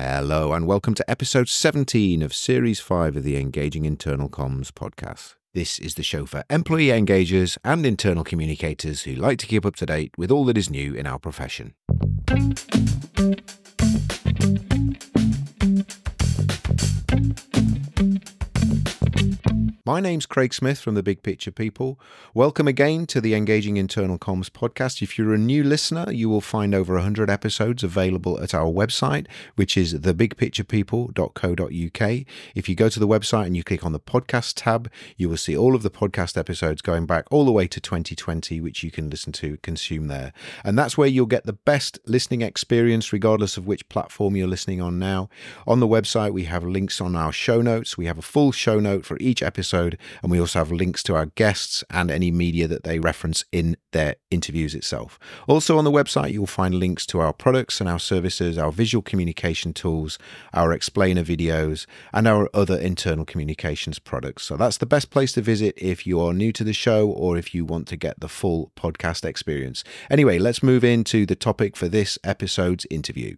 Hello and welcome to episode 17 of series 5 of the Engaging Internal Comms podcast. This is the show for employee engagers and internal communicators who like to keep up to date with all that is new in our profession. My name's Craig Smith from The Big Picture People. Welcome again to the Engaging Internal Comms podcast. If you're a new listener, you will find over 100 episodes available at our website, which is thebigpicturepeople.co.uk. If you go to the website and you click on the podcast tab, you will see all of the podcast episodes going back all the way to 2020, which you can listen to, consume there. And that's where you'll get the best listening experience, regardless of which platform you're listening on now. On the website, we have links on our show notes. We have a full show note for each episode. And we also have links to our guests and any media that they reference in their interviews itself. Also on the website, you'll find links to our products and our services, our visual communication tools, our explainer videos, and our other internal communications products. So that's the best place to visit if you are new to the show or if you want to get the full podcast experience. Anyway, let's move into the topic for this episode's interview.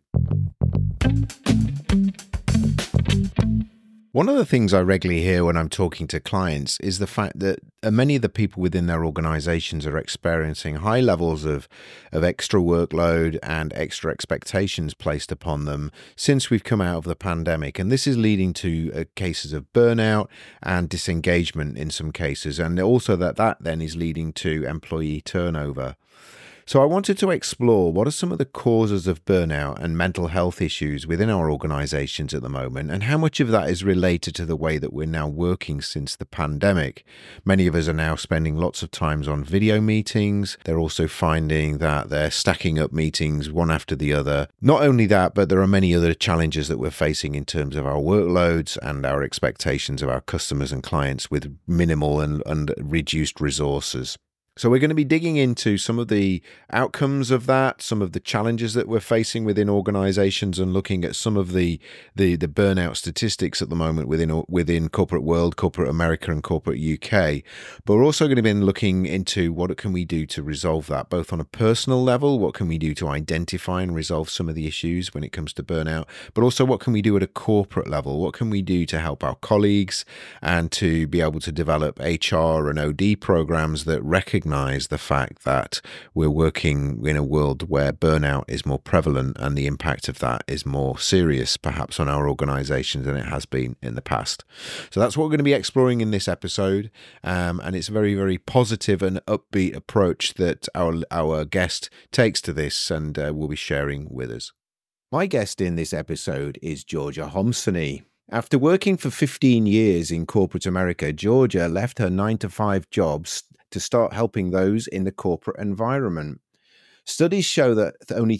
One of the things I regularly hear when I'm talking to clients is the fact that many of the people within their organizations are experiencing high levels of extra workload and extra expectations placed upon them since we've come out of the pandemic. And this is leading to cases of burnout and disengagement in some cases. And also that then is leading to employee turnover. So I wanted to explore what are some of the causes of burnout and mental health issues within our organizations at the moment, and how much of that is related to the way that we're now working since the pandemic. Many of us are now spending lots of times on video meetings. They're also finding that they're stacking up meetings one after the other. Not only that, but there are many other challenges that we're facing in terms of our workloads and our expectations of our customers and clients with minimal and reduced resources. So we're going to be digging into some of the outcomes of that, some of the challenges that we're facing within organizations, and looking at some of the burnout statistics at the moment within corporate world, corporate America and corporate UK. But we're also going to be looking into what can we do to resolve that, both on a personal level, what can we do to identify and resolve some of the issues when it comes to burnout, but also what can we do at a corporate level, what can we do to help our colleagues and to be able to develop HR and OD programs that recognize the fact that we're working in a world where burnout is more prevalent and the impact of that is more serious perhaps on our organizations than it has been in the past. So that's what we're going to be exploring in this episode, and it's a very, very positive and upbeat approach that our guest takes to this and will be sharing with us. My guest in this episode is Georgia Homsany. After working for 15 years in corporate America, Georgia left her 9-to-5 jobs to start helping those in the corporate environment. Studies show that only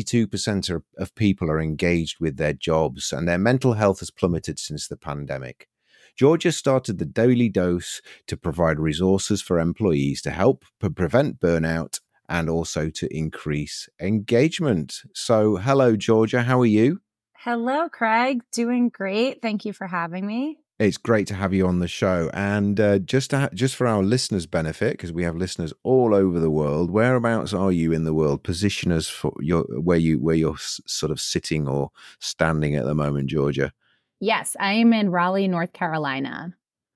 32% of people are engaged with their jobs, and their mental health has plummeted since the pandemic. Georgia started the Daily Dose to provide resources for employees to help prevent burnout and also to increase engagement. So, hello, Georgia. How are you? Hello, Craig. Doing great. Thank you for having me. It's great to have you on the show. And just for our listeners' benefit, because we have listeners all over the world, whereabouts are you in the world? Position us for where you're sort of sitting or standing at the moment, Georgia. Yes, I am in Raleigh, North Carolina.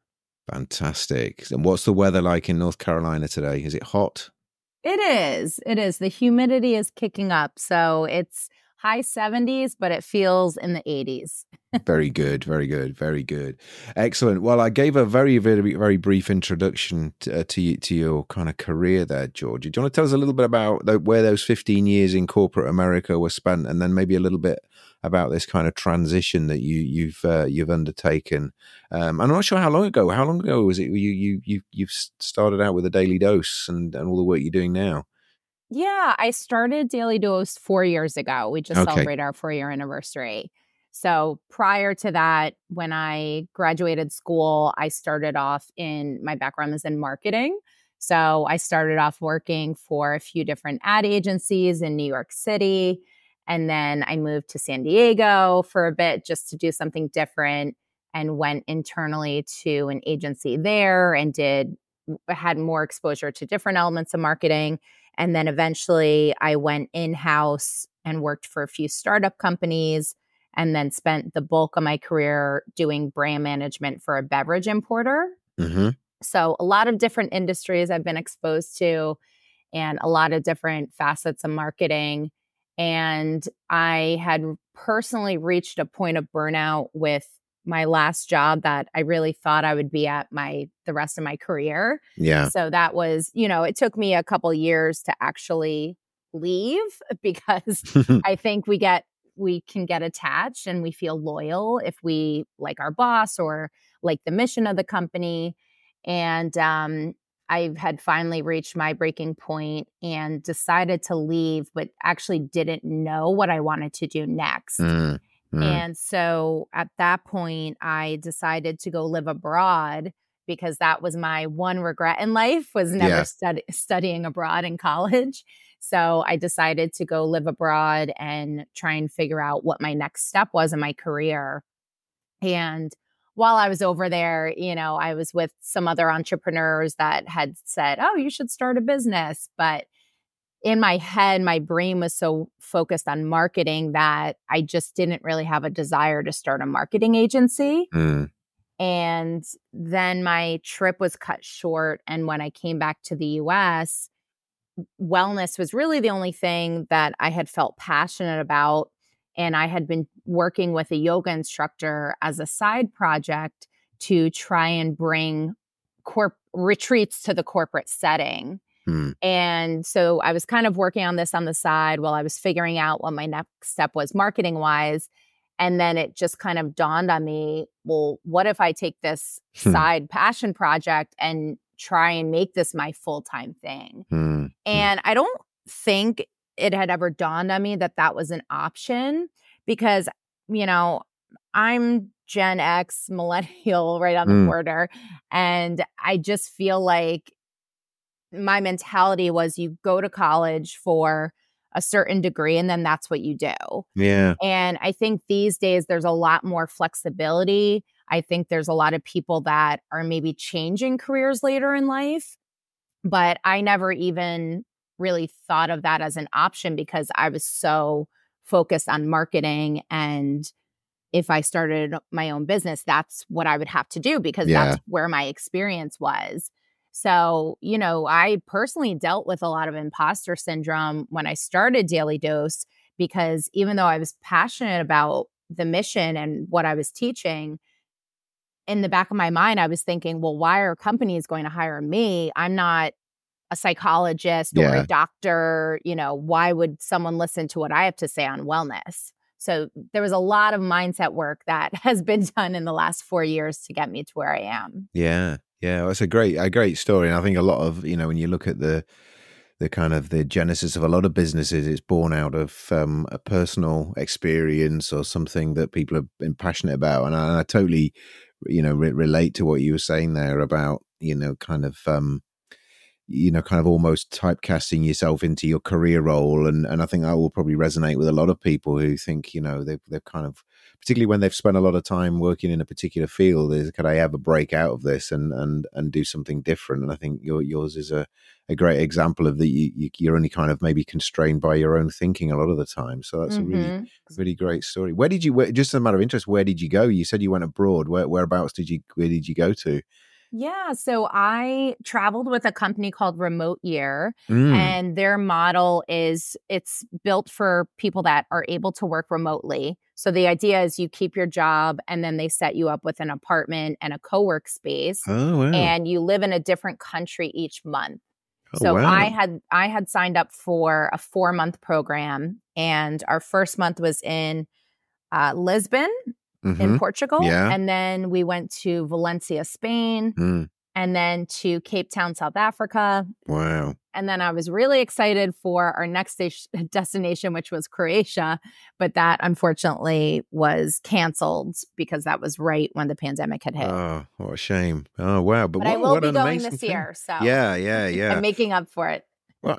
Fantastic. And what's the weather like in North Carolina today? Is it hot? It is. The humidity is kicking up. So it's high 70s, but it feels in the 80s. Very good, very good, very good. Excellent. Well, I gave a very, very, very brief introduction to your kind of career there, Georgia. Do you want to tell us a little bit about where those 15 years in corporate America were spent, and then maybe a little bit about this kind of transition that you've undertaken? I'm not sure how long ago. How long ago was it you've started out with a Daily Dose and all the work you're doing now? Yeah, I started Daily Dose 4 years ago. We just celebrated our 4-year anniversary. So prior to that, when I graduated school, I started off my background is in marketing. So I started off working for a few different ad agencies in New York City. And then I moved to San Diego for a bit just to do something different, and went internally to an agency there and had more exposure to different elements of marketing. And then eventually I went in-house and worked for a few startup companies. and then spent the bulk of my career doing brand management for a beverage importer. Mm-hmm. So a lot of different industries I've been exposed to and a lot of different facets of marketing. And I had personally reached a point of burnout with my last job that I really thought I would be at the rest of my career. Yeah. So that was, it took me a couple years to actually leave because I think we can get attached and we feel loyal if we like our boss or like the mission of the company. And I had finally reached my breaking point and decided to leave, but actually didn't know what I wanted to do next. And so at that point, I decided to go live abroad because that was my one regret in life, was never studying abroad in college. So I decided to go live abroad and try and figure out what my next step was in my career. And while I was over there, I was with some other entrepreneurs that had said, oh, you should start a business. But in my head, my brain was so focused on marketing that I just didn't really have a desire to start a marketing agency. And then my trip was cut short. And when I came back to the US, wellness was really the only thing that I had felt passionate about. And I had been working with a yoga instructor as a side project to try and bring retreats to the corporate setting. And so I was kind of working on this on the side while I was figuring out what my next step was marketing wise. And then it just kind of dawned on me, well, what if I take this side passion project and try and make this my full-time thing? And I don't think it had ever dawned on me that that was an option because, I'm Gen X, millennial, right on the border. And I just feel like my mentality was you go to college for a certain degree and then that's what you do. Yeah. And I think these days there's a lot more flexibility. I think there's a lot of people that are maybe changing careers later in life, but I never even really thought of that as an option because I was so focused on marketing. And if I started my own business, that's what I would have to do because that's where my experience was. So, I personally dealt with a lot of imposter syndrome when I started Daily Dose because even though I was passionate about the mission and what I was teaching, in the back of my mind, I was thinking, well, why are companies going to hire me? I'm not a psychologist or a doctor. Why would someone listen to what I have to say on wellness? So there was a lot of mindset work that has been done in the last 4 years to get me to where I am. Yeah. Yeah, well, it's a great story. And I think a lot of, when you look at the kind of the genesis of a lot of businesses, it's born out of a personal experience or something that people have been passionate about. And I totally, relate to what you were saying there about, kind of almost typecasting yourself into your career role. And I think that will probably resonate with a lot of people who think, they've kind of, particularly when they've spent a lot of time working in a particular field, is could I ever break out of this and do something different? And I think yours is a great example of that. You're only kind of maybe constrained by your own thinking a lot of the time. So that's a really great story. Where did you, just as a matter of interest, where did you go? You said you went abroad. Whereabouts where did you go to? Yeah. So I traveled with a company called Remote Year, and their model is it's built for people that are able to work remotely. So the idea is you keep your job and then they set you up with an apartment and a co-work space. Oh, wow. And you live in a different country each month. Oh, so wow. I had signed up for a 4-month program, and our first month was in Lisbon. In Portugal. And then we went to Valencia, Spain, and then to Cape Town, South Africa. Wow. And then I was really excited for our next destination, which was Croatia. But that unfortunately was canceled because that was right when the pandemic had hit. Oh, what a shame. Oh, wow. But I will be going this year. So yeah. I'm making up for it. Well,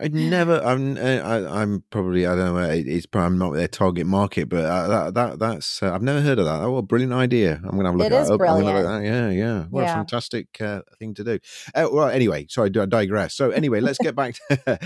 I'm probably, I don't know. It's probably I'm not their target market, but that's I've never heard of that. Oh, a brilliant idea! I'm gonna have a look It that is up. I'm gonna look brilliant. at that. Yeah, yeah. What a Yeah. fantastic thing to do. Well, anyway, sorry, I digress. So anyway, let's get back to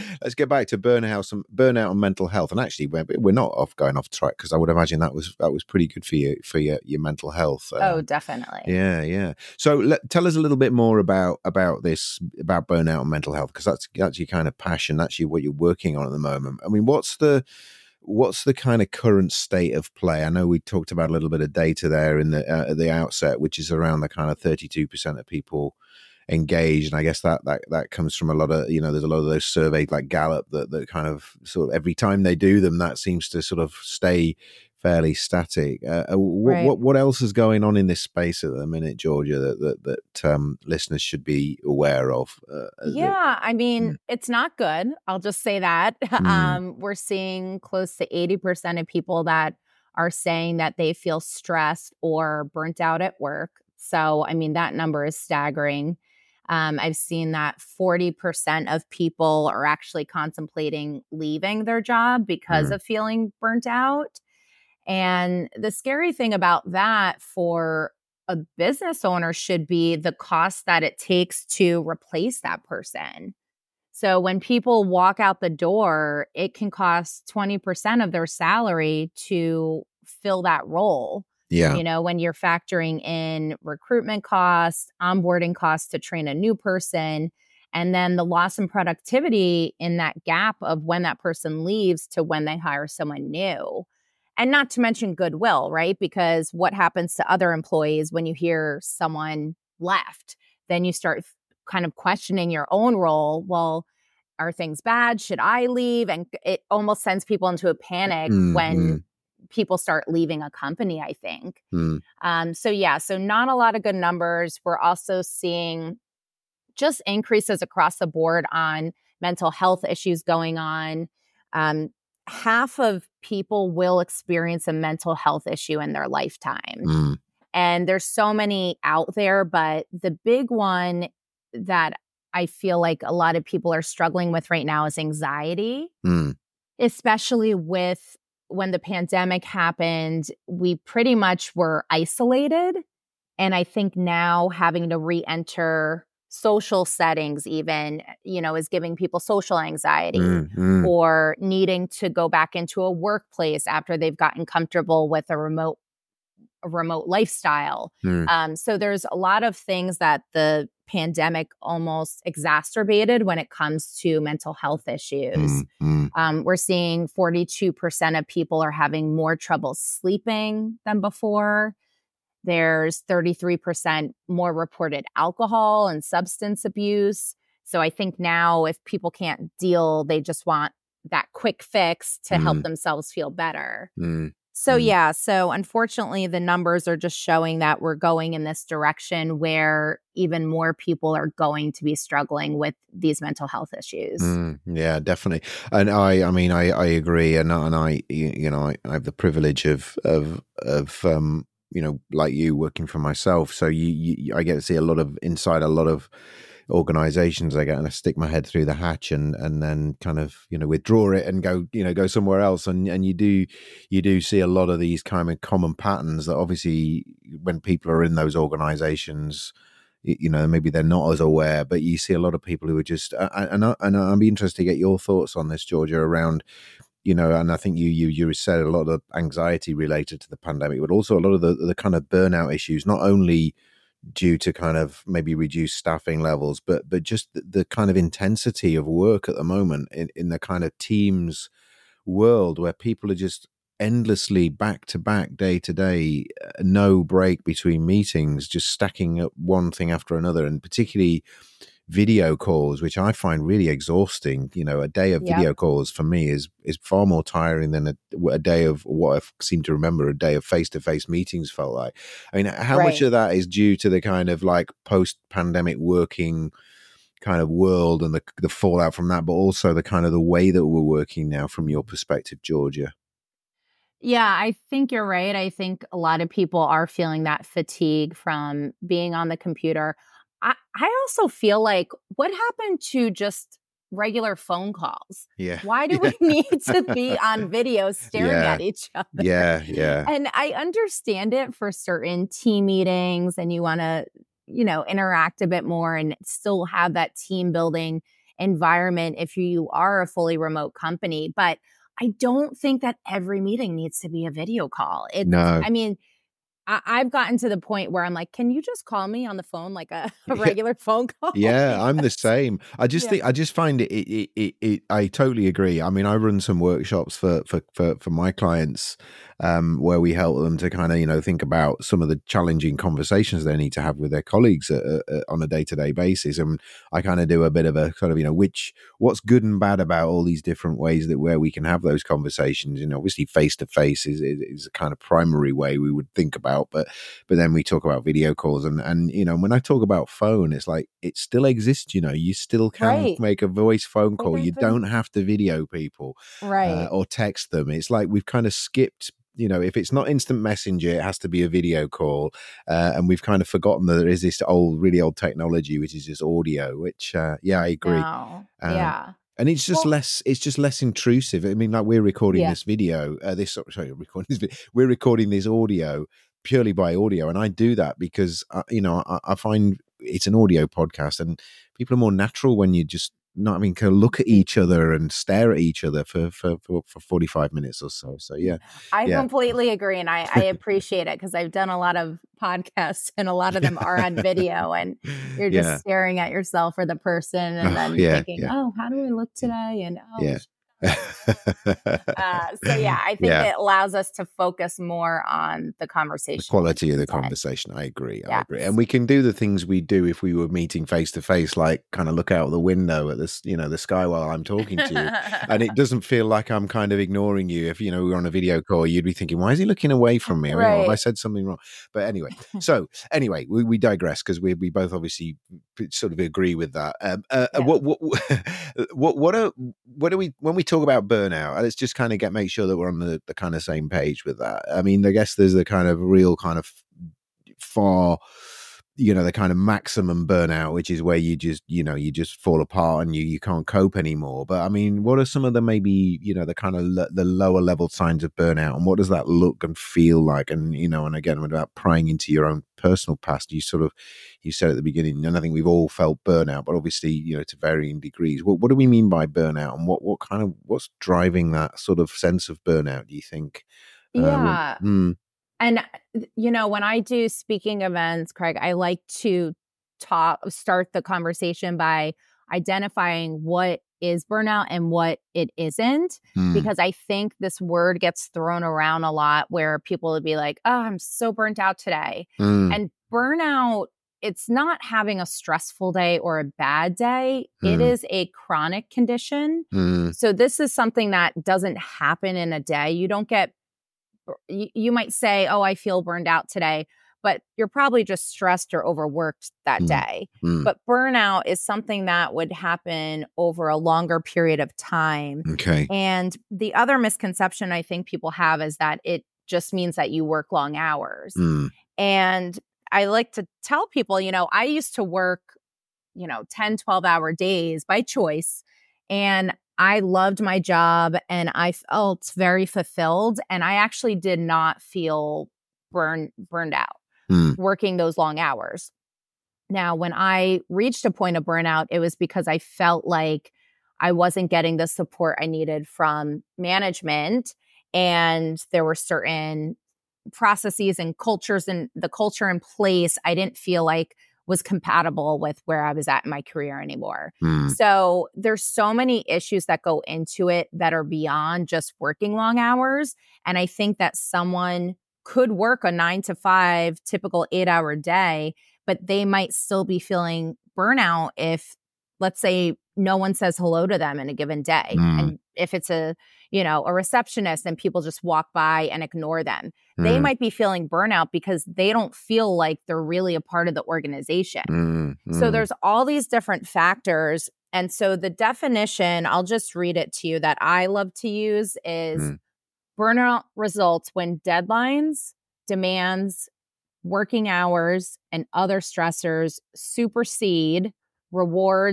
burnout and mental health. And actually, we're not going off track, because I would imagine that was pretty good for your mental health. Oh, definitely. Yeah, yeah. So tell us a little bit more about burnout and mental health, because that's your kind of passion. That's what you're working on at the moment. I mean, what's the kind of current state of play? I know we talked about a little bit of data there in at the outset, which is around the kind of 32% of people engaged, and I guess that comes from a lot of, there's a lot of those surveys like Gallup that kind of sort of every time they do them, that seems to sort of stay fairly static. What else is going on in this space at the minute, Georgia, that listeners should be aware of? I mean, it's not good. I'll just say that. We're seeing close to 80% of people that are saying that they feel stressed or burnt out at work. So, I mean, that number is staggering. I've seen that 40% of people are actually contemplating leaving their job because of feeling burnt out. And the scary thing about that for a business owner should be the cost that it takes to replace that person. So when people walk out the door, it can cost 20% of their salary to fill that role. Yeah. When you're factoring in recruitment costs, onboarding costs to train a new person, and then the loss in productivity in that gap of when that person leaves to when they hire someone new. And not to mention goodwill, right? Because what happens to other employees when you hear someone left? Then you start kind of questioning your own role. Well, are things bad? Should I leave? And it almost sends people into a panic when people start leaving a company, I think. So not a lot of good numbers. We're also seeing just increases across the board on mental health issues going on. Half of people will experience a mental health issue in their lifetime. And there's so many out there, but the big one that I feel like a lot of people are struggling with right now is anxiety, especially with when the pandemic happened, we pretty much were isolated. And I think now having to re-enter social settings even, is giving people social anxiety or needing to go back into a workplace after they've gotten comfortable with a remote lifestyle. So there's a lot of things that the pandemic almost exacerbated when it comes to mental health issues. We're seeing 42% of people are having more trouble sleeping than before. There's 33% more reported alcohol and substance abuse. So I think now if people can't deal, they just want that quick fix to help themselves feel better. So unfortunately, the numbers are just showing that we're going in this direction where even more people are going to be struggling with these mental health issues. Yeah, definitely. And I agree. And I have the privilege of like you, working for myself. So I get to see a lot of inside a lot of organizations. I get to stick my head through the hatch and then kind of, withdraw it and go somewhere else. And you do see a lot of these kind of common patterns that obviously when people are in those organizations, maybe they're not as aware, but you see a lot of people who are just, and I'd be interested to get your thoughts on this, Georgia, around, and I think you said a lot of anxiety related to the pandemic, but also a lot of the kind of burnout issues, not only due to kind of maybe reduced staffing levels, but just the kind of intensity of work at the moment in the kind of teams world where people are just endlessly back to back, day to day, no break between meetings, just stacking up one thing after another, and particularly video calls, which I find really exhausting. A day of video calls for me is far more tiring than a day of what I seem to remember a day of face-to-face meetings felt like. I mean, how much of that is due to the kind of like post-pandemic working kind of world and the fallout from that, but also the kind of the way that we're working now from your perspective, Georgia? Yeah, I think you're right. I think a lot of people are feeling that fatigue from being on the computer. I also feel like what happened to just regular phone calls. Yeah. Why do we need to be on video staring at each other? Yeah. And I understand it for certain team meetings and you want to, interact a bit more and still have that team building environment if you are a fully remote company. But I don't think that every meeting needs to be a video call. No. I mean, I've gotten to the point where I'm like, can you just call me on the phone like a regular phone call? Yeah, I'm the same. I just find it. I totally agree. I mean, I run some workshops for my clients, where we help them to kind of think about some of the challenging conversations they need to have with their colleagues on a day-to-day basis, and I kind of do a bit of a sort of what's good and bad about all these different ways that where we can have those conversations. Obviously face to face is a kind of primary way we would think about. But then we talk about video calls and when I talk about phone, it's like it still exists. You still can make a voice phone call. You don't have to video people, or text them. It's like we've kind of skipped. If it's not instant messenger, it has to be a video call, and we've kind of forgotten that there is this really old technology, which is just audio. Which, I agree. Yeah. And it's just less intrusive. I mean, like we're recording this video, we're recording this audio purely by audio. And I do that because, I find it's an audio podcast and people are more natural when you just can look at each other and stare at each other for 45 minutes or so. So, yeah. I completely agree. And I appreciate it because I've done a lot of podcasts and a lot of them are on video and you're just staring at yourself or the person and then thinking, oh, how do we look today? And I think it allows us to focus more on the conversation, the quality of the conversation. I agree. And we can do the things we do if we were meeting face to face, like kind of look out the window at this, the sky while I'm talking to you, and it doesn't feel like I'm kind of ignoring you. If we're on a video call, you'd be thinking, why is he looking away from me? Have I said something wrong? But anyway, we digress because we both obviously sort of agree with that. What do we when we talk about burnout, let's just kind of make sure that we're on the kind of same page with that. I mean, I guess there's the kind of real kind of far, the kind of maximum burnout, which is where you just fall apart and you can't cope anymore. But I mean, what are some of the maybe, the kind of the lower level signs of burnout, and what does that look and feel like? And, and again, without prying into your own personal past, you said at the beginning, and I think we've all felt burnout, but obviously, to varying degrees. What do we mean by burnout, and what's driving that sort of sense of burnout, do you think? And, when I do speaking events, Craig, I like to start the conversation by identifying what is burnout and what it isn't, because I think this word gets thrown around a lot where people would be like, oh, I'm so burnt out today. And burnout, it's not having a stressful day or a bad day. It is a chronic condition. So this is something that doesn't happen in a day. You might say, oh, I feel burned out today, but you're probably just stressed or overworked that day. But burnout is something that would happen over a longer period of time. Okay. And the other misconception I think people have is that it just means that you work long hours. And I like to tell people, I used to work, 10, 12-hour days by choice. And I loved my job and I felt very fulfilled. And I actually did not feel burned out working those long hours. Now, when I reached a point of burnout, it was because I felt like I wasn't getting the support I needed from management. And there were certain processes and cultures and the culture in place I didn't feel like was compatible with where I was at in my career anymore. So there's so many issues that go into it that are beyond just working long hours. And I think that someone could work a 9-to-5 typical 8-hour day, but they might still be feeling burnout if, let's say, no one says hello to them in a given day. And if it's a receptionist and people just walk by and ignore them, they might be feeling burnout because they don't feel like they're really a part of the organization. So there's all these different factors. And so the definition, I'll just read it to you, that I love to use is burnout results when deadlines, demands, working hours, and other stressors supersede rewards,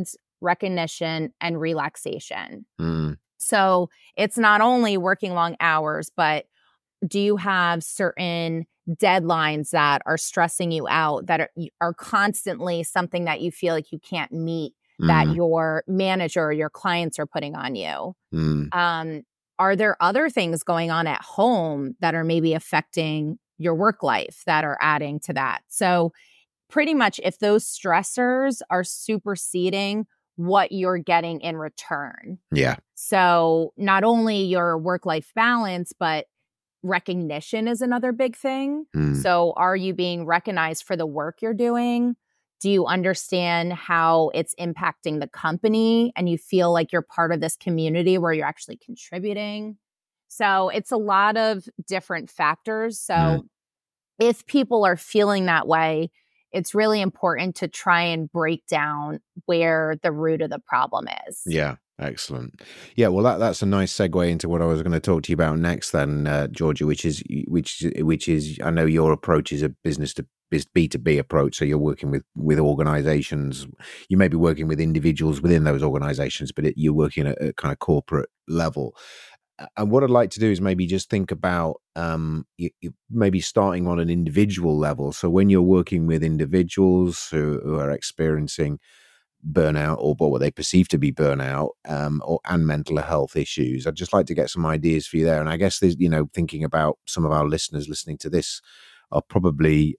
recognition, and relaxation. So it's not only working long hours, but do you have certain deadlines that are stressing you out, that are constantly something that you feel like you can't meet, that your manager or your clients are putting on you? Are there other things going on at home that are maybe affecting your work life that are adding to that? So pretty much if those stressors are superseding what you're getting in return. Yeah. So not only your work-life balance, but recognition is another big thing. So are you being recognized for the work you're doing? Do you understand how it's impacting the company and you feel like you're part of this community where you're actually contributing? So it's a lot of different factors. So if people are feeling that way, it's really important to try and break down where the root of the problem is. Yeah. Excellent. Yeah, well, that's a nice segue into what I was going to talk to you about next, then, Georgia, which is I know your approach is a business to B2B approach, so you're working with organizations. You may be working with individuals within those organizations, but you're working at a kind of corporate level. And what I'd like to do is maybe just think about you maybe starting on an individual level. So when you're working with individuals who are experiencing burnout or what they perceive to be burnout and mental health issues, I'd just like to get some ideas for you there. And I guess there's, thinking about some of our listeners listening to this are probably,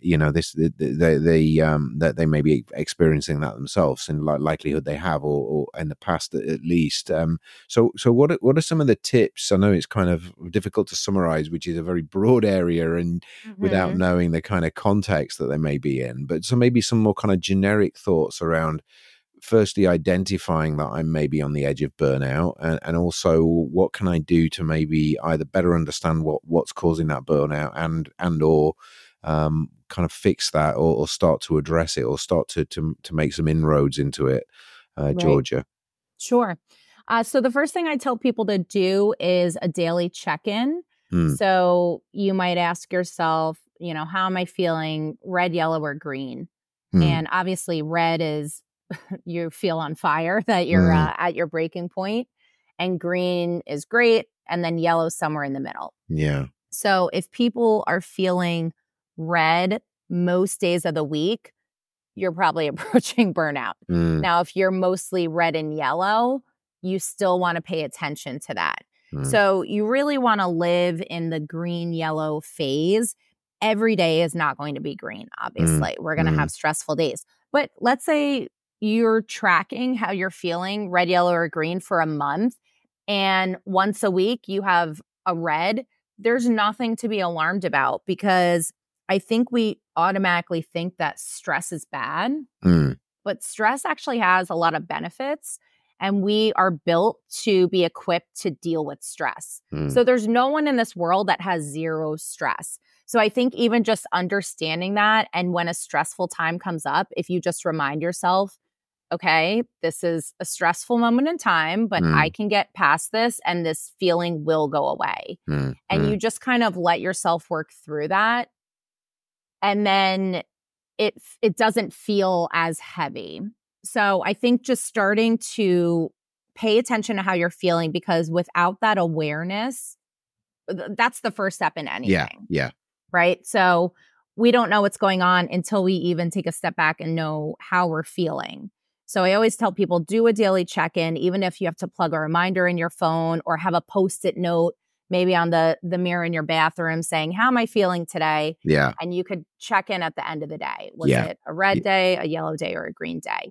that they may be experiencing that themselves, in likelihood they have, or in the past at least. So what are some of the tips? I know it's kind of difficult to summarize, which is a very broad area, and without knowing the kind of context that they may be in. But so maybe some more kind of generic thoughts around, firstly, identifying that I'm maybe on the edge of burnout, and also what can I do to maybe either better understand what's causing that burnout and or kind of fix that, or start to address it, or start to make some inroads into it, Georgia. Sure. So the first thing I tell people to do is a daily check-in. So you might ask yourself, how am I feeling? Red, yellow, or green? And obviously red is you feel on fire, that you're at your breaking point, and green is great, and then yellow somewhere in the middle. Yeah. So if people are feeling red most days of the week, you're probably approaching burnout. Now, if you're mostly red and yellow, you still want to pay attention to that. So you really want to live in the green-yellow phase. Every day is not going to be green, obviously. We're going to have stressful days. But let's say you're tracking how you're feeling, red, yellow, or green, for a month, and once a week you have a red. There's nothing to be alarmed about, because I think we automatically think that stress is bad, but stress actually has a lot of benefits, and we are built to be equipped to deal with stress. So there's no one in this world that has zero stress. So I think even just understanding that, and when a stressful time comes up, if you just remind yourself, okay, this is a stressful moment in time, but I can get past this and this feeling will go away. And you just kind of let yourself work through that. And then it doesn't feel as heavy. So I think just starting to pay attention to how you're feeling, because without that awareness, that's the first step in anything. Yeah. Right? So we don't know what's going on until we even take a step back and know how we're feeling. So I always tell people, do a daily check-in, even if you have to plug a reminder in your phone or have a Post-it note maybe on the mirror in your bathroom saying, how am I feeling today? Yeah. And you could check in at the end of the day. Was it a red day, a yellow day, or a green day?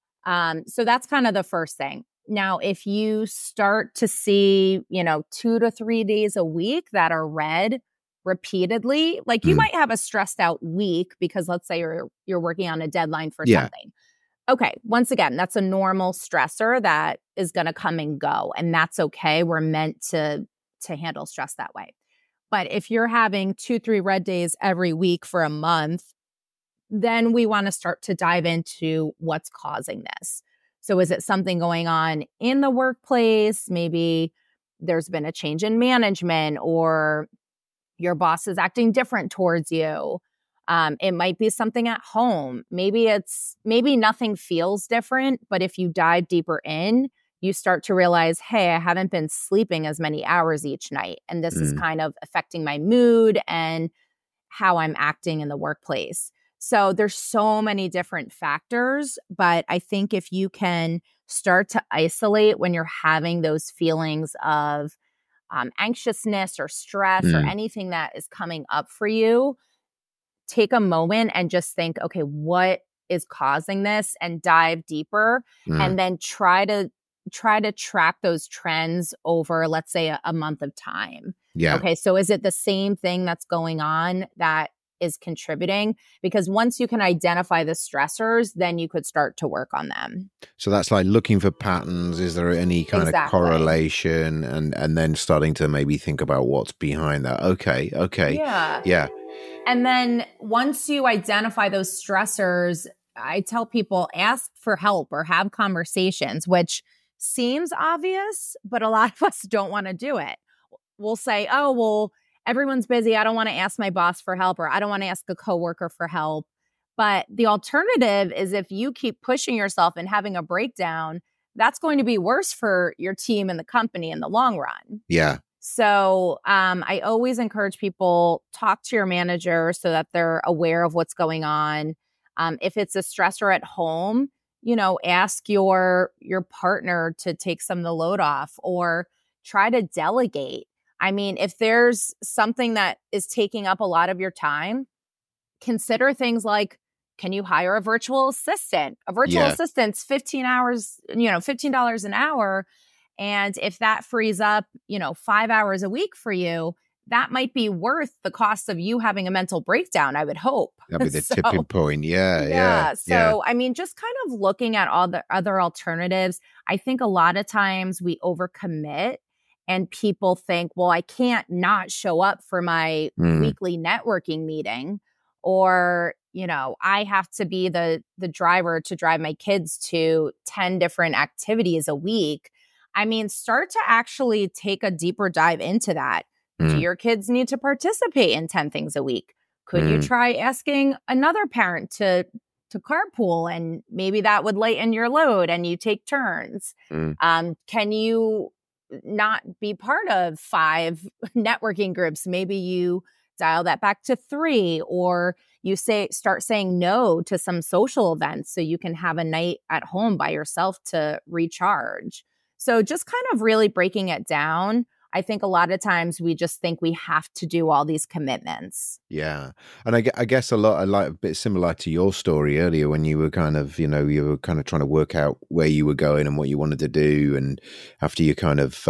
So that's kind of the first thing. Now, if you start to see, 2 to 3 days a week that are red repeatedly, like you might have a stressed out week because let's say you're working on a deadline for something. Okay, once again, that's a normal stressor that is going to come and go, and that's okay. We're meant to handle stress that way. But if you're having 2-3 red days every week for a month, then we want to start to dive into what's causing this. So is it something going on in the workplace? Maybe there's been a change in management, or your boss is acting different towards you. It might be something at home. Maybe nothing feels different, but if you dive deeper in, you start to realize, hey, I haven't been sleeping as many hours each night. And this is kind of affecting my mood and how I'm acting in the workplace. So there's so many different factors, but I think if you can start to isolate when you're having those feelings of anxiousness or stress or anything that is coming up for you, take a moment and just think, okay, what is causing this, and dive deeper, and then try to track those trends over, let's say, a month of time. Yeah. Okay, so is it the same thing that's going on that is contributing? Because once you can identify the stressors, then you could start to work on them. So that's like looking for patterns. Is there any kind of correlation, and then starting to maybe think about what's behind that? Okay. Yeah. And then once you identify those stressors, I tell people, ask for help or have conversations, which seems obvious, but a lot of us don't want to do it. We'll say, oh, well, everyone's busy. I don't want to ask my boss for help, or I don't want to ask a coworker for help. But the alternative is, if you keep pushing yourself and having a breakdown, that's going to be worse for your team and the company in the long run. Yeah. So I always encourage people, talk to your manager so that they're aware of what's going on. If it's a stressor at home, ask your partner to take some of the load off, or try to delegate. I mean, if there's something that is taking up a lot of your time, consider things like, can you hire a virtual assistant? A virtual assistant's 15 hours, $15 an hour. And if that frees up, 5 hours a week for you, that might be worth the cost of you having a mental breakdown, I would hope. That'd be the tipping point. Yeah. So, I mean, just kind of looking at all the other alternatives. I think a lot of times we overcommit, and people think, well, I can't not show up for my weekly networking meeting, or, I have to be the driver to drive my kids to 10 different activities a week. I mean, start to actually take a deeper dive into that. Do your kids need to participate in 10 things a week? Could you try asking another parent to carpool, and maybe that would lighten your load and you take turns? Can you not be part of 5 networking groups? Maybe you dial that back to 3, or you start saying no to some social events so you can have a night at home by yourself to recharge. So just kind of really breaking it down. I think a lot of times we just think we have to do all these commitments. Yeah. And I guess a bit similar to your story earlier, when you were kind of, you were kind of trying to work out where you were going and what you wanted to do. And after you kind of,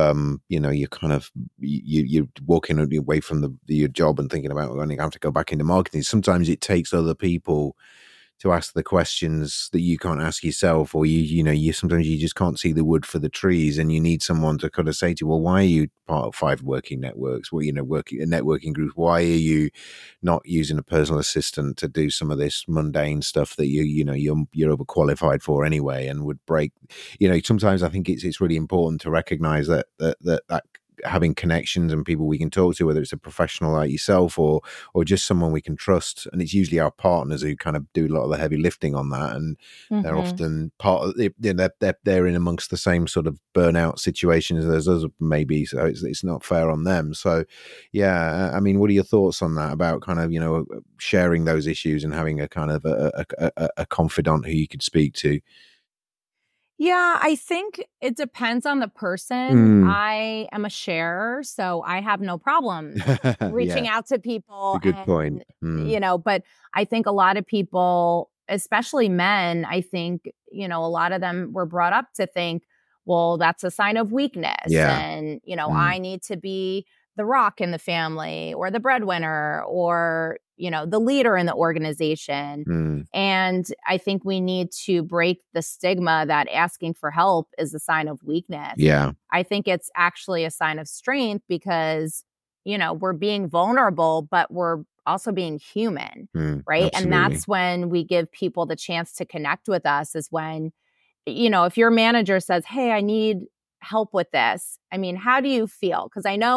you're walking away from your job and thinking about, I have to go back into marketing. Sometimes it takes other people to ask the questions that you can't ask yourself, or you sometimes you just can't see the wood for the trees, and you need someone to kind of say to you, well, why are you part of 5 working networks? Well, networking groups. Why are you not using a personal assistant to do some of this mundane stuff that you're overqualified for anyway, and would break? Sometimes I think it's really important to recognize that having connections and people we can talk to, whether it's a professional like yourself or just someone we can trust, and it's usually our partners who kind of do a lot of the heavy lifting on that, and they're often part of they're in amongst the same sort of burnout situations as us maybe, so it's not fair on them. So I mean, what are your thoughts on that, about kind of sharing those issues and having a kind of a confidant who you could speak to? Yeah, I think it depends on the person. I am a sharer, so I have no problem reaching out to people. That's a good point. But I think a lot of people, especially men, I think, a lot of them were brought up to think, well, that's a sign of weakness. And, I need to be the rock in the family, or the breadwinner, or, the leader in the organization. And I think we need to break the stigma that asking for help is a sign of weakness. Yeah. I think it's actually a sign of strength, because, we're being vulnerable, but we're also being human, right? Absolutely. And that's when we give people the chance to connect with us, is when, if your manager says, hey, I need help with this. I mean, how do you feel? Because I know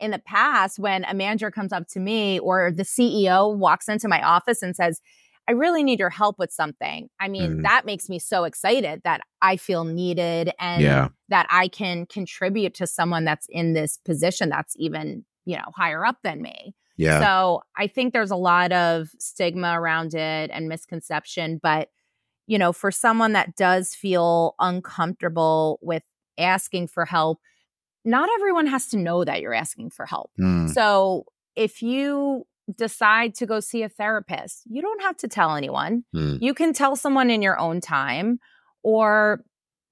in the past, when a manager comes up to me or the CEO walks into my office and says, I really need your help with something. I mean, that makes me so excited that I feel needed and that I can contribute to someone that's in this position that's even, higher up than me. Yeah. So I think there's a lot of stigma around it and misconception. But, for someone that does feel uncomfortable with asking for help, not everyone has to know that you're asking for help. So if you decide to go see a therapist, you don't have to tell anyone. You can tell someone in your own time, or,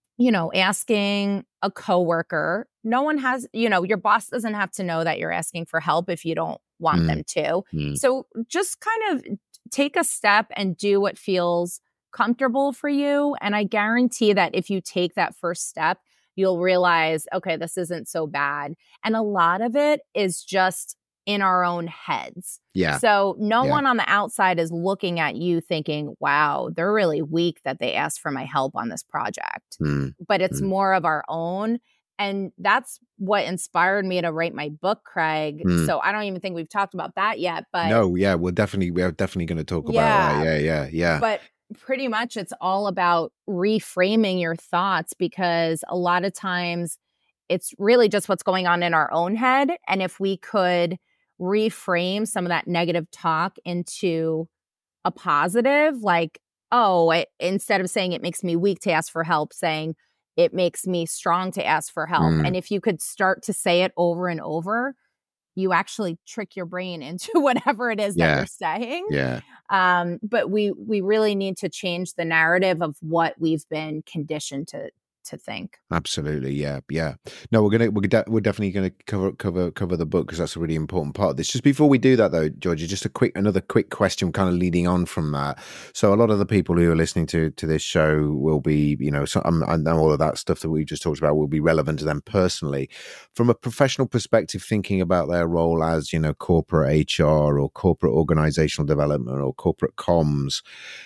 asking a coworker. No one has, your boss doesn't have to know that you're asking for help if you don't want them to. So just kind of take a step and do what feels comfortable for you. And I guarantee that if you take that first step, you'll realize, okay, this isn't so bad. And a lot of it is just in our own heads. Yeah. So no one on the outside is looking at you thinking, wow, they're really weak that they asked for my help on this project. But it's more of our own. And that's what inspired me to write my book, Craig. So I don't even think we've talked about that yet. But no, we're definitely going to talk about that. Yeah. But pretty much it's all about reframing your thoughts, because a lot of times it's really just what's going on in our own head. And if we could reframe some of that negative talk into a positive, like, instead of saying it makes me weak to ask for help, saying it makes me strong to ask for help. And if you could start to say it over and over, you actually trick your brain into whatever it is that you're saying. Yeah. But we really need to change the narrative of what we've been conditioned to think. Absolutely. Yeah. No, we're definitely gonna cover the book, because that's a really important part of this. Just before we do that though, Georgia, just another quick question kind of leading on from that. So a lot of the people who are listening to this show will be, I know all of that stuff that we just talked about will be relevant to them personally. From a professional perspective, thinking about their role as, corporate HR or corporate organizational development or corporate comms,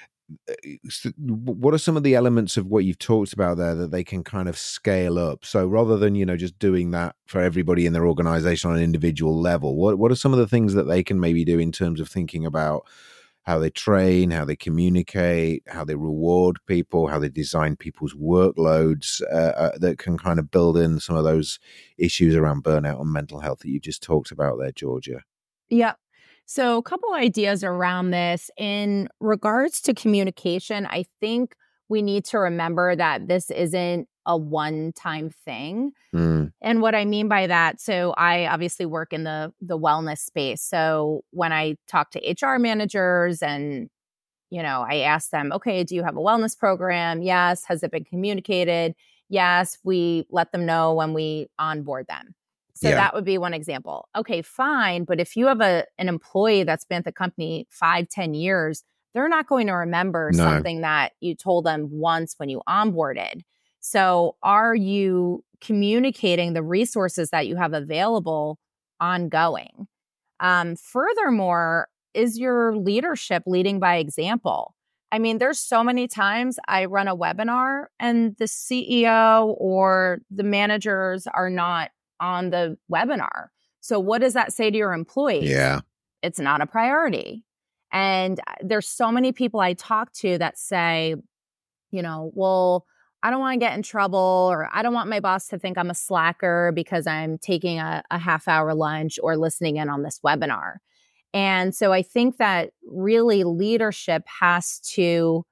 what are some of the elements of what you've talked about there that they can kind of scale up? So rather than, just doing that for everybody in their organization on an individual level, what are some of the things that they can maybe do in terms of thinking about how they train, how they communicate, how they reward people, how they design people's workloads, that can kind of build in some of those issues around burnout and mental health that you just talked about there, Georgia? Yeah. So a couple ideas around this. In regards to communication, I think we need to remember that this isn't a one-time thing. And what I mean by that, so I obviously work in the wellness space. So when I talk to HR managers and, I ask them, okay, do you have a wellness program? Yes. Has it been communicated? Yes. We let them know when we onboard them. So that would be one example. Okay, fine. But if you have an employee that's been at the company 5-10 years, they're not going to remember something that you told them once when you onboarded. So are you communicating the resources that you have available ongoing? Furthermore, is your leadership leading by example? I mean, there's so many times I run a webinar and the CEO or the managers are not on the webinar. So what does that say to your employees? Yeah. It's not a priority. And there's so many people I talk to that say, well, I don't want to get in trouble, or I don't want my boss to think I'm a slacker because I'm taking a half-hour lunch or listening in on this webinar. And so I think that really leadership has to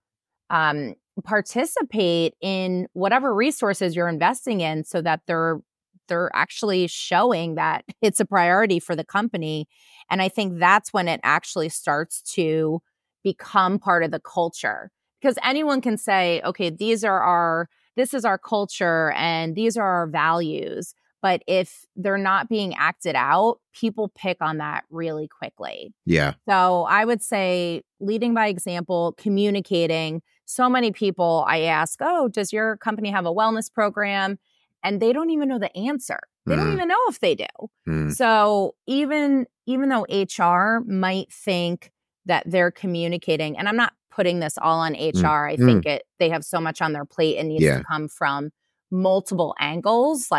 participate in whatever resources you're investing in, so that they're actually showing that it's a priority for the company. And I think that's when it actually starts to become part of the culture, because anyone can say, okay, this is our culture and these are our values. But if they're not being acted out, people pick on that really quickly. Yeah. So I would say leading by example, communicating. So many people I ask, oh, does your company have a wellness program? And they don't even know the answer. They don't even know if they do. So even though HR might think that they're communicating, and I'm not putting this all on HR, I think they have so much on their plate and needs to come from multiple angles. Like,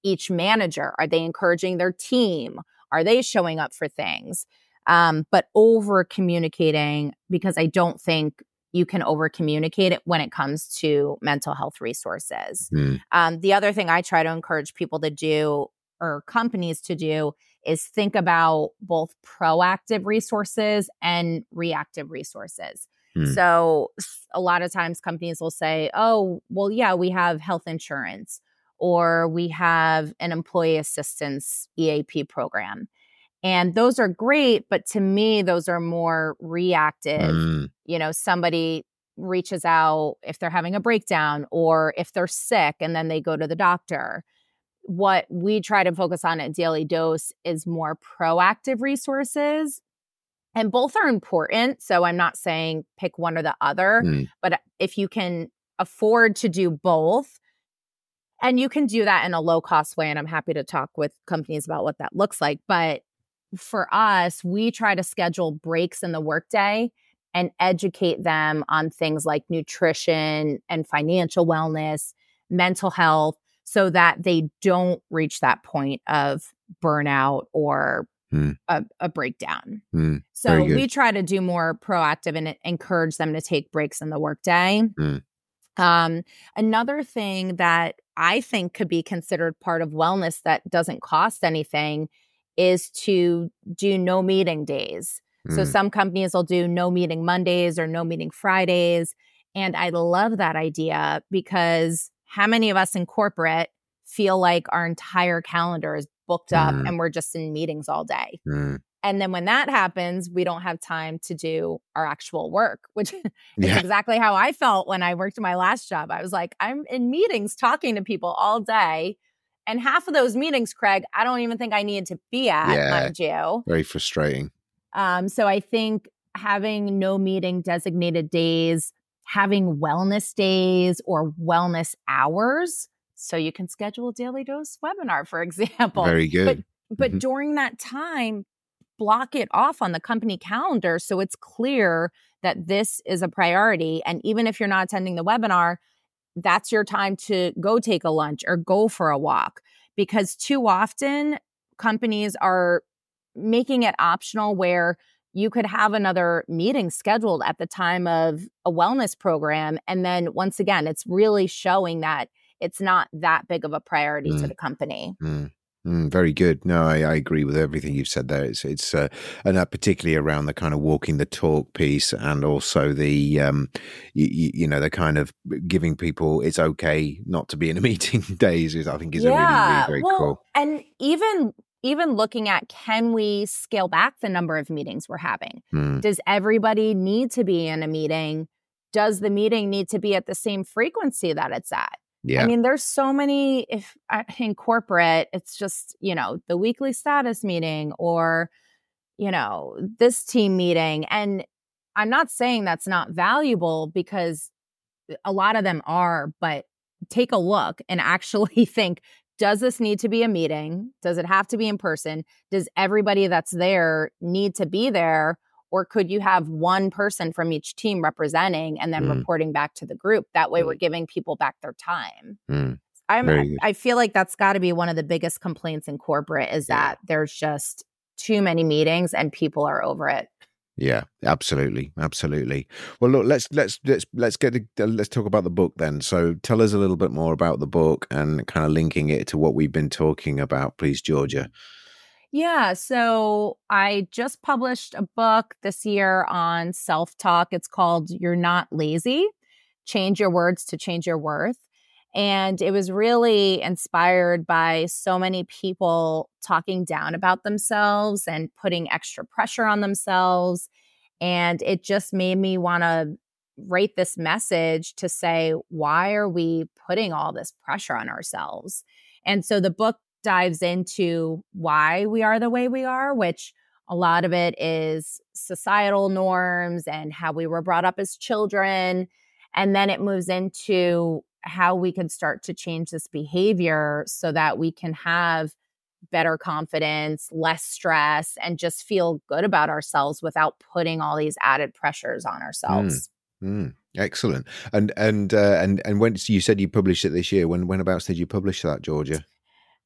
each manager? Are they encouraging their team? Are they showing up for things? But over communicating, because I don't think you can over communicate it when it comes to mental health resources. The other thing I try to encourage people to do, or companies to do, is think about both proactive resources and reactive resources. So a lot of times companies will say, oh, well, yeah, we have health insurance, or we have an employee assistance EAP program. And those are great, but to me, those are more reactive. You know, somebody reaches out if they're having a breakdown or if they're sick and then they go to the doctor. What we try to focus on at Daily Dose is more proactive resources. And both are important. So I'm not saying pick one or the other, but if you can afford to do both, and you can do that in a low cost way, and I'm happy to talk with companies about what that looks like. But for us, we try to schedule breaks in the workday and educate them on things like nutrition and financial wellness, mental health, so that they don't reach that point of burnout or a breakdown. So we try to do more proactive and encourage them to take breaks in the workday. Another thing that I think could be considered part of wellness that doesn't cost anything is to do no meeting days. So some companies will do no meeting Mondays or no meeting Fridays. And I love that idea, because how many of us in corporate feel like our entire calendar is booked up and we're just in meetings all day? And then when that happens, we don't have time to do our actual work, which is exactly how I felt when I worked my last job. I was like, I'm in meetings talking to people all day. And half of those meetings, Craig, I don't even think I needed to be at, mind you. Very frustrating. So I think having no meeting designated days, having wellness days or wellness hours, so you can schedule a Daily Dose webinar, for example. Very good. But during that time, block it off on the company calendar so it's clear that this is a priority. And even if you're not attending the webinar, that's your time to go take a lunch or go for a walk. Because too often companies are making it optional where you could have another meeting scheduled at the time of a wellness program. And then once again, it's really showing that it's not that big of a priority to the company. Very good. No, I agree with everything you've said there. It's and that particularly around the kind of walking the talk piece, and also the you know, the kind of giving people it's okay not to be in a meeting days is, I think, is a really very cool. And even looking at, can we scale back the number of meetings we're having? Does everybody need to be in a meeting? Does the meeting need to be at the same frequency that it's at? I mean, there's so many, if in corporate, it's just, you know, the weekly status meeting or, you know, this team meeting. And I'm not saying that's not valuable, because a lot of them are, but take a look and actually think, does this need to be a meeting? Does it have to be in person? Does everybody that's there need to be there? Or could you have one person from each team representing and then reporting back to the group? That way we're giving people back their time. I feel like that's got to be one of the biggest complaints in corporate, is that there's just too many meetings and people are over it. Yeah, absolutely. Well, look, let's talk about the book then. So tell us a little bit more about the book and kind of linking it to what we've been talking about, please, Georgia. Yeah, so I just published a book this year on self-talk. It's called You're Not Lazy: Change Your Words to Change Your Worth. And it was really inspired by so many people talking down about themselves and putting extra pressure on themselves. And it just made me want to write this message to say, why are we putting all this pressure on ourselves? And so the book dives into why we are the way we are, which a lot of it is societal norms and how we were brought up as children. And then it moves into how we can start to change this behavior so that we can have better confidence, less stress, and just feel good about ourselves without putting all these added pressures on ourselves. Excellent. And when you said you published it this year, whenabouts did you publish that, Georgia?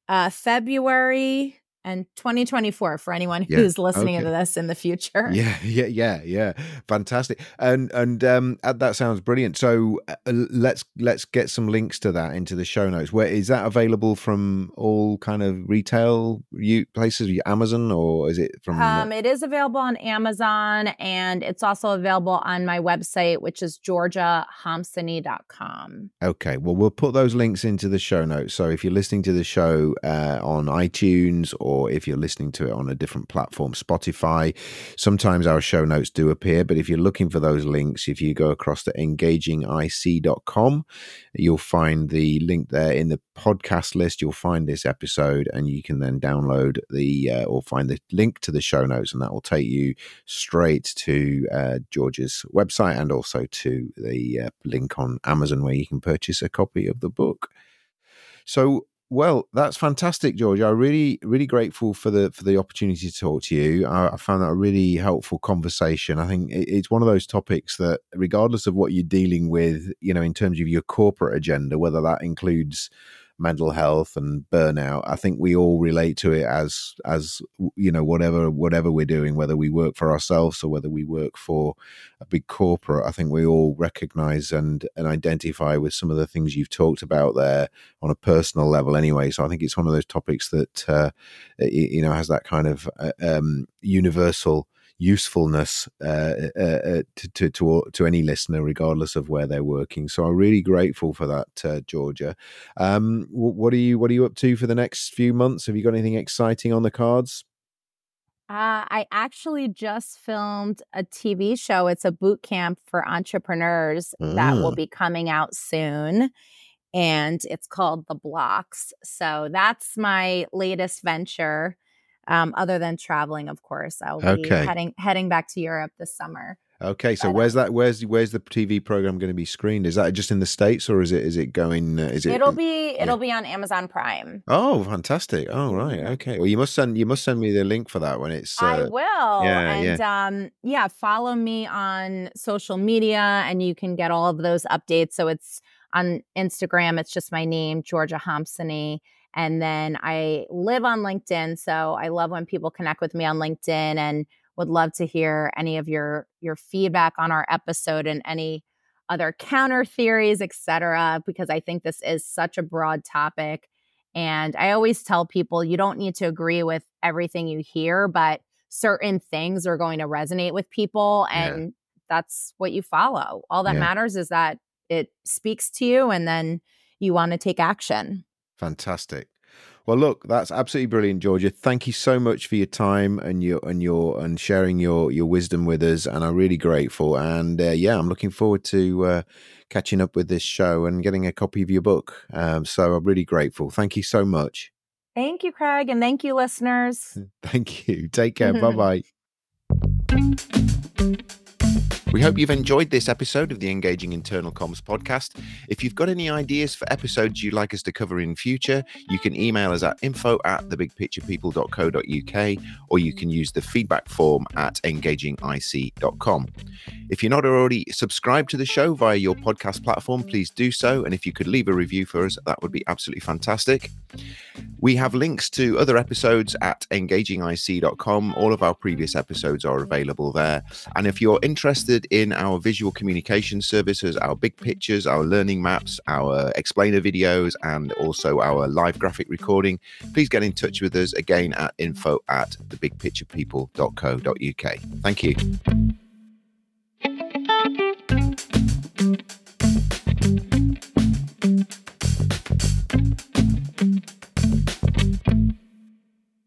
February and 2024 for anyone who's listening to this in the future. Yeah. Fantastic. And that sounds brilliant. So let's get some links to that into the show notes. Where is that available from? All kind of retail places, Amazon, or is it from? It is available on Amazon, and it's also available on my website, which is georgiahompsany.com. Okay, well, we'll put those links into the show notes. So if you're listening to the show on iTunes, or if you're listening to it on a different platform, Spotify, sometimes our show notes do appear. But if you're looking for those links, if you go across to engagingic.com, you'll find the link there in the podcast list. You'll find this episode, and you can then download or find the link to the show notes, and that will take you straight to Georgia's website, and also to the link on Amazon where you can purchase a copy of the book. So, well, that's fantastic, Georgia. I'm really, really grateful for the opportunity to talk to you. I found that a really helpful conversation. I think it's one of those topics that, regardless of what you're dealing with, in terms of your corporate agenda, whether that includes mental health and burnout, I think we all relate to it as whatever we're doing, whether we work for ourselves or whether we work for a big corporate. I think we all recognize and identify with some of the things you've talked about there on a personal level anyway. So I think it's one of those topics that has that kind of universal usefulness to any listener, regardless of where they're working. So I'm really grateful for that, Georgia. What are you up to for the next few months? Have you got anything exciting on the cards? I actually just filmed a TV show. It's a boot camp for entrepreneurs that will be coming out soon, and it's called The Blocks. So that's my latest venture. Other than traveling, of course, I'll be heading back to Europe this summer. Okay, so where's the TV program going to be screened? Is that just in the States, or is it going? It'll be on Amazon Prime. Oh, fantastic! Oh, right, okay. Well, you must send me the link for that when it's. I will. Follow me on social media, and you can get all of those updates. So it's on Instagram. It's just my name, Georgia Hompsany. And then I live on LinkedIn. So I love when people connect with me on LinkedIn, and would love to hear any of your feedback on our episode and any other counter theories, etc., because I think this is such a broad topic. And I always tell people you don't need to agree with everything you hear, but certain things are going to resonate with people, and that's what you follow. All that matters is that it speaks to you, and then you want to take action. Fantastic. Well, look, that's absolutely brilliant, Georgia. Thank you so much for your time and sharing your wisdom with us, and I'm really grateful. And I'm looking forward to catching up with this show and getting a copy of your book. So I'm really grateful. Thank you so much. Thank you, Craig, and thank you, listeners. Thank you. Take care. Bye-bye. We hope you've enjoyed this episode of the Engaging Internal Comms podcast. If you've got any ideas for episodes you'd like us to cover in future, you can email us at info@thebigpicturepeople.co.uk, or you can use the feedback form at engagingic.com. If you're not already subscribed to the show via your podcast platform, please do so. And if you could leave a review for us, that would be absolutely fantastic. We have links to other episodes at engagingic.com. All of our previous episodes are available there. And if you're interested in our visual communication services, our big pictures, our learning maps, our explainer videos, and also our live graphic recording, please get in touch with us again at info@thebigpicturepeople.co.uk. Thank you.